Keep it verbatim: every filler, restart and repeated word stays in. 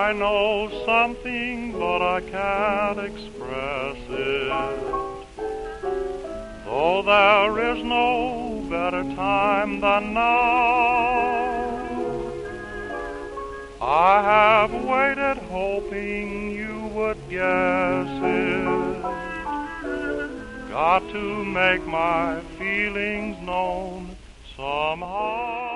I know something, but I can't express it. Though there is no better time than now, I have waited hoping you would guess it. Got to make my feelings known somehow.